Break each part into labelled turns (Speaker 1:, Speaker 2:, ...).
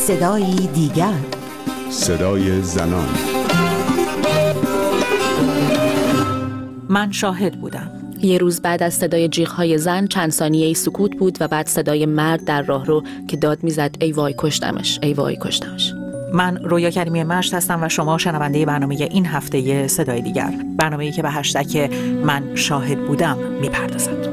Speaker 1: صدای دیگر،
Speaker 2: صدای زنان.
Speaker 3: من شاهد بودم.
Speaker 4: یه روز بعد از صدای جیغ‌های زن چند ثانیه‌ای سکوت بود و بعد صدای مرد در راهرو که داد می‌زد ای وای کشتمش، ای وای کشتمش.
Speaker 3: من رویا کریمی مشت هستم و شما شنونده برنامه این هفته صدای دیگر، برنامه‌ای که به هشتگ من شاهد بودم میپردازد.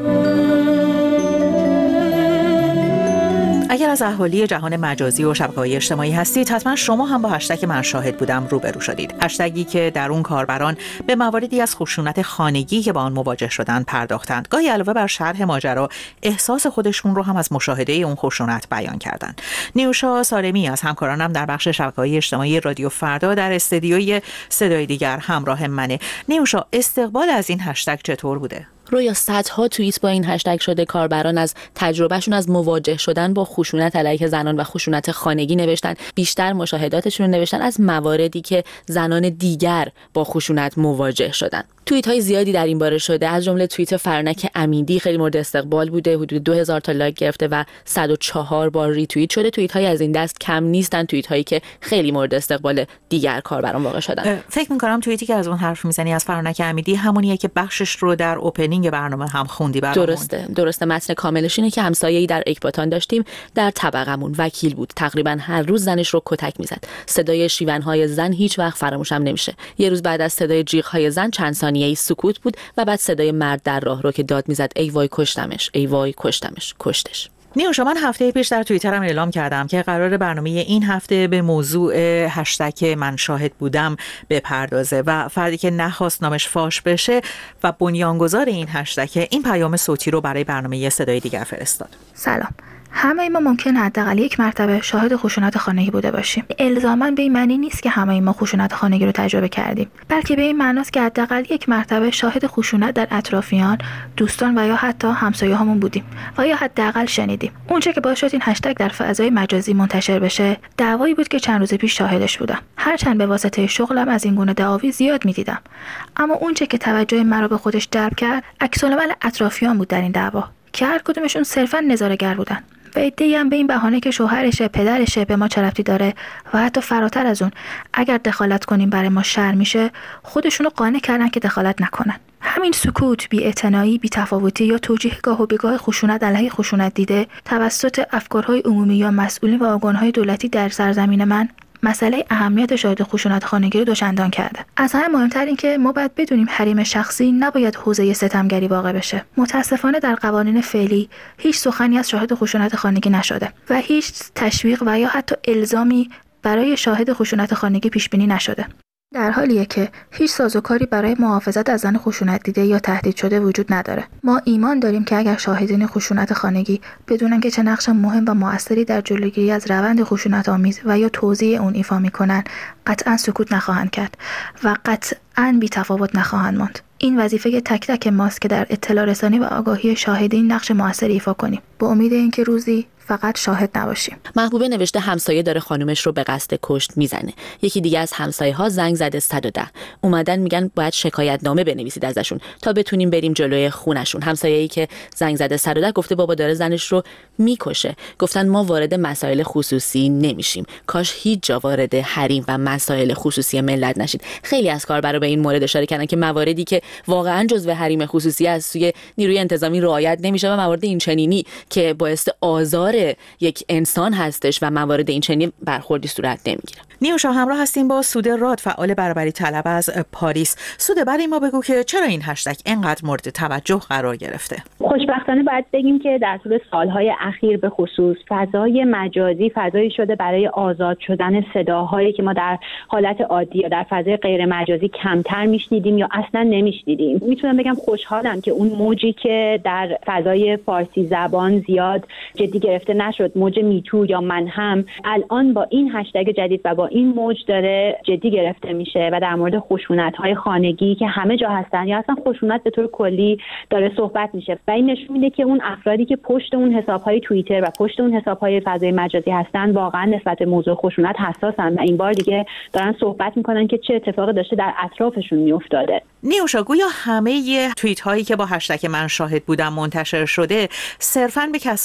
Speaker 3: اگر از اهالی جهان مجازی و شبکه‌های اجتماعی هستید، حتما شما هم با هشتگ من شاهد بودم روبرو شدید. هشتگی که در اون کاربران به مواردی از خشونت خانگی که با آن مواجه شدند پرداختند. گاهی علاوه بر شرح ماجرا، احساس خودشون رو هم از مشاهده اون خشونت بیان کردند. نیوشا سالمی از همکارانم در بخش شبکه‌های اجتماعی رادیو فردا در استدیوی صدای دیگر همراه منه. نیوشا، استقبال از این هشتگ چطور بوده؟
Speaker 4: رویا صدها توییت با این هشتگ شده. کاربران از تجربهشون از مواجه شدن با خشونت علیه زنان و خشونت خانگی نوشتن. بیشتر مشاهداتشون رو نوشتن از مواردی که زنان دیگر با خشونت مواجه شدن. توییت های زیادی در این باره شده، از جمله توییت فرانک امیدی خیلی مورد استقبال بوده، حدود 2000 تا لایک گرفته و 104 بار ریتوییت شده. توییت های از این دست کم نیستن، توییت هایی که خیلی مورد استقبال دیگر کاربران واقع شدن.
Speaker 3: فکر می‌کنم توییتی که از اون حرف میزنی از فرانک امیدی همونیه که بخشش رو در اوپنینگ برنامه هم خوندی برامون.
Speaker 4: درسته. متن کاملش اینه که همسایه‌ای در اکباتان داشتیم، در طبقمون وکیل بود، تقریبا هر روز زنش رو کتک میزد. صدای شیون‌های زن هیچ وقت فراموشم نمیشه. یه روز بعد از صدای جیغ‌های زن چند ثانیه‌ای سکوت بود و بعد صدای مرد در راهرو که داد میزد ای وای کشتمش، ای وای کشتمش، کشتش.
Speaker 3: نیوشا، من هفته پیش در توییترم اعلام کردم که قرار برنامه این هفته به موضوع هشتگ من شاهد بودم بپردازه و فردی که نخواست نامش فاش بشه و بنیانگذار این هشتگ این پیام صوتی رو برای برنامه صدای دیگر فرستاد.
Speaker 5: سلام. همه ما ممکنه حداقل یک مرتبه شاهد خشونت خانگی بوده باشیم. الزاما به این معنی نیست که همه ما خشونت خانگی رو تجربه کردیم، بلکه به این معناست که حداقل یک مرتبه شاهد خشونت در اطرافیان، دوستان و یا حتی همسایه‌هامون بودیم و یا حداقل شنیدیم. اونچه که باعث شد این هشتگ در فضای مجازی منتشر بشه، دعوایی بود که چند روز پیش شاهدش بودم. هرچند به واسطه شغلم از این گونه دعاوی زیاد می‌دیدم، اما اونچه که توجه مرا به خودش جلب کرد، عکس‌العمل اطرافیان بود در این دعوا که هر کدومشون صرفاً نظاره‌گر بودن. و عده‌ای هم به این بهانه که شوهرشه، پدرشه، به ما چه ربطی داره و حتی فراتر از اون اگر دخالت کنیم برای ما شر میشه، خودشونو قانع کردن که دخالت نکنن. همین سکوت، بی‌اعتنایی، بی‌تفاوتی یا توجیه گاه و بیگاه خشونت علیه خشونت دیده توسط افکارهای عمومی یا مسئولین و ارگان‌های دولتی در سرزمین من مسئله اهمیت شاهد خشونت خانگی رو دوچندان کرده. از همه مهمتر این که ما باید بدونیم حریم شخصی نباید حوزه ستمگری واقع بشه. متاسفانه در قوانین فعلی هیچ سخنی از شاهد خشونت خانگی نشده و هیچ تشویق و یا حتی الزامی برای شاهد خشونت خانگی پیش بینی نشده. در حالیه که هیچ سازوکاری برای محافظت از زن خشونت دیده یا تهدید شده وجود نداره. ما ایمان داریم که اگر شاهدین خشونت خانگی بدونن که چه نقش مهم و مؤثری در جلوگیری از روند خشونت آمیز و یا توزیع اون ایفا میکنن، قطعا سکوت نخواهند کرد و قطعا بی‌تفاوت نخواهند ماند. این وظیفه تک تک ماست که در اطلاع رسانی و آگاهی شاهدین نقش مؤثری ایفا کنیم، با امید اینکه روزی فقط شاهد نباشیم.
Speaker 4: محبوبه نوشته همسایه داره خانومش رو به قصد کشت میزنه. یکی دیگه از همسایه‌ها زنگ زده 110. اومدن میگن باید شکایت نامه بنویسید ازشون تا بتونیم بریم جلوی خونشون. همسایه‌ای که زنگ زده 110 گفته بابا داره زنش رو میکشه. گفتن ما وارد مسائل خصوصی نمیشیم. کاش هیچ جا وارد حریم و مسائل خصوصی ملت نشید. خیلی از کاربرا به این مورد اشاره کردن که مواردی که واقعا جزو حریم خصوصی از سوی نیروی انتظامی رعایت نمیشه و موارد این چنینی که باعث آزار یک انسان هستش و موارد این چنینی برخوردی صورت نمیگیره.
Speaker 3: نیوشا، همراه هستیم با سوده راد، فعال برابری طلب از پاریس. سوده، برای ما بگو که چرا این هشتگ اینقدر مورد توجه قرار گرفته؟
Speaker 6: خوشبختانه باید بگیم که در طول سالهای اخیر به خصوص فضای مجازی فضایی شده برای آزاد شدن صداهایی که ما در حالت عادی یا در فضای غیر مجازی کمتر میشنیدیم یا اصلا نمیشنیدیم. میتونم بگم خوشحالم که اون موجی که در فضای فارسی زبان زیاد جدی گرفته نشد، موج میتو یا من هم، الان با این هشتگ جدید و با این موج داره جدی گرفته میشه و در مورد خشونت‌های خانگی که همه جا هستن یا اصلا خشونت به طور کلی داره صحبت میشه و این نشون میده که اون افرادی که پشت اون حساب‌های توییتر و پشت اون حساب‌های فضای مجازی هستن واقعا نسبت به موضوع خشونت حساسن و این بار دیگه دارن صحبت میکنن که چه اتفاقی داشته در اطرافشون میافتاده.
Speaker 3: نیوشا، گویا همه توییت هایی که با هشتگ من شاهد بودم منتشر شده صرفاً به کسانی که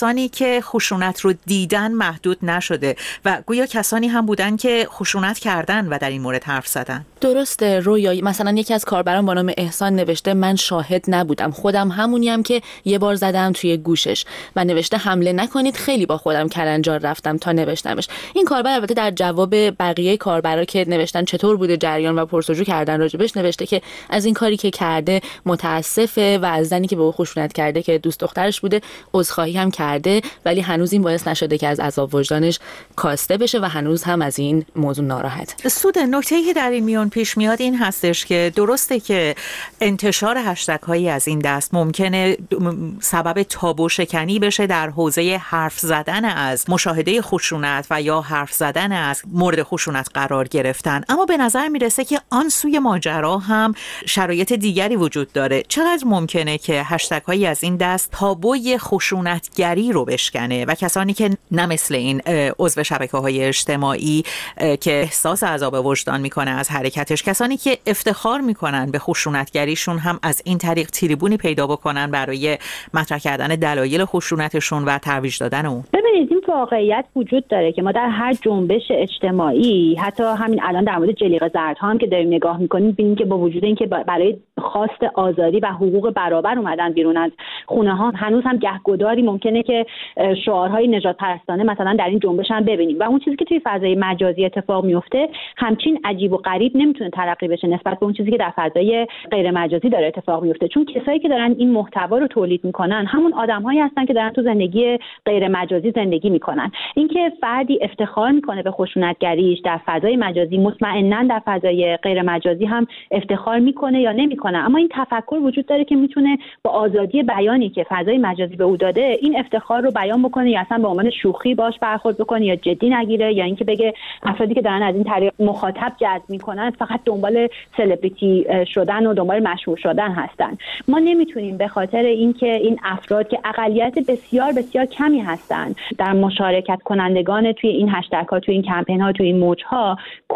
Speaker 3: که خشونت رو دیدن محدود نشده و گویا کسانی هم بودن که خشونت کردن و در این مورد حرف زدن.
Speaker 4: درسته رویا. مثلا یکی از کاربران با نام احسان نوشته من شاهد نبودم، خودم همونیم که یه بار زدم توی گوشش و نوشته حمله نکنید، خیلی با خودم کلنجار رفتم تا نوشتمش. این کاربر البته در جواب بقیه کاربرا که نوشتن چطور بوده جریان و پرسجو کردن راجبش نوشته که از این کاری که کرده متاسفه و از زنی که به او خشونت کرده که دوست دخترش بوده عذرخواهی هم کرده، ولی هنوز این باعث نشده که از عذاب وجدانش کاسته بشه و هنوز هم از این موضوع ناراحت.
Speaker 3: سود نکته‌ای که در این میون پیش میاد این هستش که درسته که انتشار هشتگ هایی از این دست ممکنه سبب تابو شکنی بشه در حوزه حرف زدن از مشاهده خشونت و یا حرف زدن از مورد خشونت قرار گرفتن، اما به نظر میرسه که آن سوی ماجرا هم شرایط دیگری وجود داره. چقدر ممکنه که هشتگ هایی از این دست تابوی خشونتگری رو بشکنه و کسانی که نه مثل این عضو شبکه‌های اجتماعی که احساس عذاب وجدان میکنه از حرکتش، کسانی که افتخار میکنن به خشونتگریشون هم از این طریق تریبونی پیدا بکنن برای مطرح کردن دلایل خشونتشون و ترویج دادن اون؟
Speaker 6: ببینید این واقعیت وجود داره که ما در هر جنبش اجتماعی، حتی همین الان در مورد جلیقه زرد هم که داریم نگاه میکنیم، ببینید که با وجود اینکه برای خواست آزادی و حقوق برابر اومدن بیرون از خونه ها، هنوز هم گهگداری ممکنه که شعارهای نژاد پرستانه مثلا در این جنبش هم ببینیم و اون چیزی که توی فضای مجازی اتفاق میفته همچین عجیب و غریب نمیتونه تلقی بشه نسبت به اون چیزی که در فضای غیر مجازی داره اتفاق میفته، چون کسایی که دارن این محتوا رو تولید میکنن همون آدم‌هایی هستن که دارن تو زندگی غیر مجازی زندگی میکنن. اینکه فردی افتخار میکنه به خشونتگریش در فضای مجازی، مطمئناً در فضای غیر مجازی هم افتخار میکنه یا نمیکنه، اما این تفکر وجود داره که میتونه با آزادی بیانی که فضای مجازی به او داده این افتخار رو بیان بکنه یا اصلا به عنوان شوخی باش برخورد بکنه یا جدی نگیره، یا اینکه بگه افرادی که دارن از این طریق مخاطب جذب میکنن فقط دنبال سلبریتی شدن و دنبال مشهور شدن هستن. ما نمیتونیم به خاطر اینکه این افراد که اقلیت بسیار بسیار کمی هستن در مشارکت کنندگان توی این هشتگ ها، توی این کمپین ها، توی این موج ها،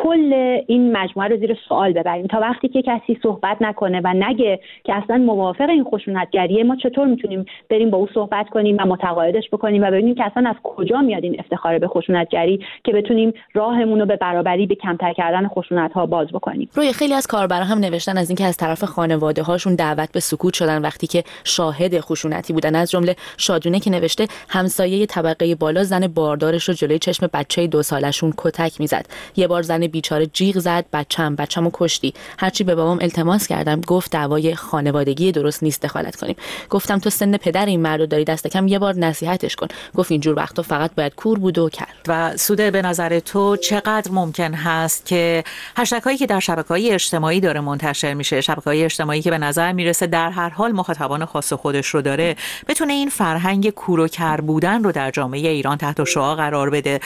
Speaker 6: کل این مجموعه رو زیر سوال ببریم. تا وقتی که کسی صحبت نکنه و نگه که اصلا موافق این خشونتگریه، ما چطور میتونیم بریم با او صحبت کنیم و متقاعدش بکنیم و ببینیم که اصلا از کجا میاد این افتخار به خشونتگری که بتونیم راهمون رو به برابری، به کمتر کردن خشونت ها باز بکنیم.
Speaker 4: روی خیلی از کاربرا هم نوشتن از اینکه از طرف خانواده هاشون دعوت به سکوت شدن وقتی که شاهد خشونتی بودن. از جمله شادونه که نوشته همسایه طبقه بالا زن باردارش رو جلوی چشم بچه 2 سالشون کتک میزد. یه بار زن بیچاره جیغ زد بچه‌مو کشتی. هرچی به بابام التماس کردم گفت دعوای خانوادگی درست نیست دخالت کنیم. گفتم تو سن پدر این مردو داری، دست کم یه بار نصیحتش کن. گفت اینجور وقتا فقط باید کور بود و کرد.
Speaker 3: و سوده به نظر تو چقدر ممکن هست که هشتگ هایی که در شبکه‌های اجتماعی داره منتشر میشه، شبکه‌های اجتماعی که به نظر میرسه در هر حال مخاطبان خاص خودش رو داره، بتونه این فرهنگ کور و کر بودن رو در جامعه ایران تحت شعاع قرار بده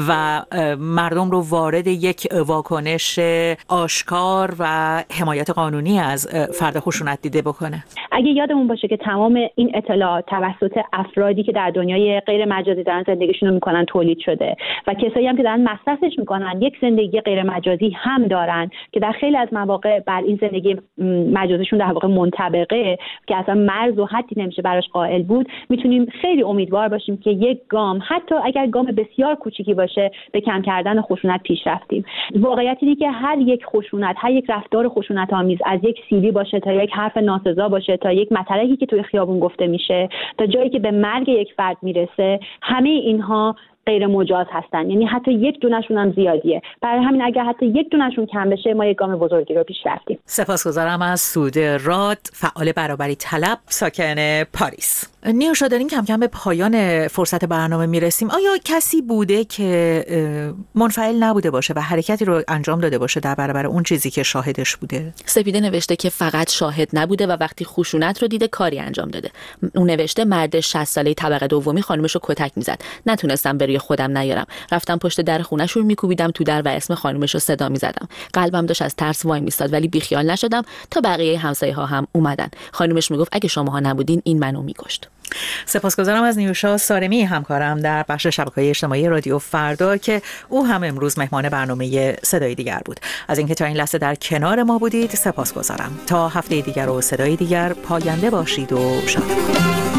Speaker 3: و مردم رو وارد یک واکنش آشکار و حمایت قانونی از فرد خشونت دیده بکنه؟
Speaker 6: اگه یادمون باشه که تمام این اطلاعات توسط افرادی که در دنیای غیر مجازی دارن زندگیشون رو میکنن تولید شده و کسایی هم که دارن مصرفش میکنن یک زندگی غیر مجازی هم دارن که در خیلی از مواقع بر این زندگی مجازیشون در واقع منطبقه که اصلا مرز و حدی نمیشه براش قائل بود، میتونیم خیلی امیدوار باشیم که یک گام، حتی اگر گام بسیار کوچیکی باشه، به کم کردن خشونت پیش رفتیم. واقعیت اینه که هر یک خشونت، هر یک رفتار خشونت آمیز، از یک سیلی باشه تا یک حرف ناسزا باشه تا یک مطلبی که توی خیابون گفته میشه تا جایی که به مرگ یک فرد میرسه، همه اینها غیر مجاز هستن. یعنی حتی یک دونشون هم زیادیه. برای همین اگر حتی یک دونشون کم بشه ما یک گام بزرگی رو پیش رفتیم.
Speaker 3: سپاسگزارم از سوده راد، فعال برابری طلب، ساکن پاریس. نیوشا، داریم کم کم به پایان فرصت برنامه میرسیم. آیا کسی بوده که منفعل نبوده باشه و حرکتی رو انجام داده باشه در برابر اون چیزی که شاهدش بوده؟
Speaker 4: سپیده نوشته که فقط شاهد نبوده و وقتی خشونت رو دیده کاری انجام داده. اون نوشته مرد 60 ساله طبقه دومی خانومش رو کتک میزد. نتونستم بروی خودم نیارم. رفتم پشت در خونه‌شون میکوبیدم تو در و اسم خانومش رو صدا میزدم. قلبم داشت از ترس وای میستاد ولی بیخیال نشدم تا بقیه همسایه‌ها هم اومدن. خانومش میگفت اگه شماها نبودین این منو میکشت.
Speaker 3: سپاسگزارم از نیوشا سارمی، همکارم در بخش شبکه‌های اجتماعی رادیو فردا که او هم امروز مهمان برنامه صدای دیگر بود. از اینکه تا این لحظه در کنار ما بودید سپاسگزارم. تا هفته دیگر و صدای دیگر، پاینده باشید و شاد باشید.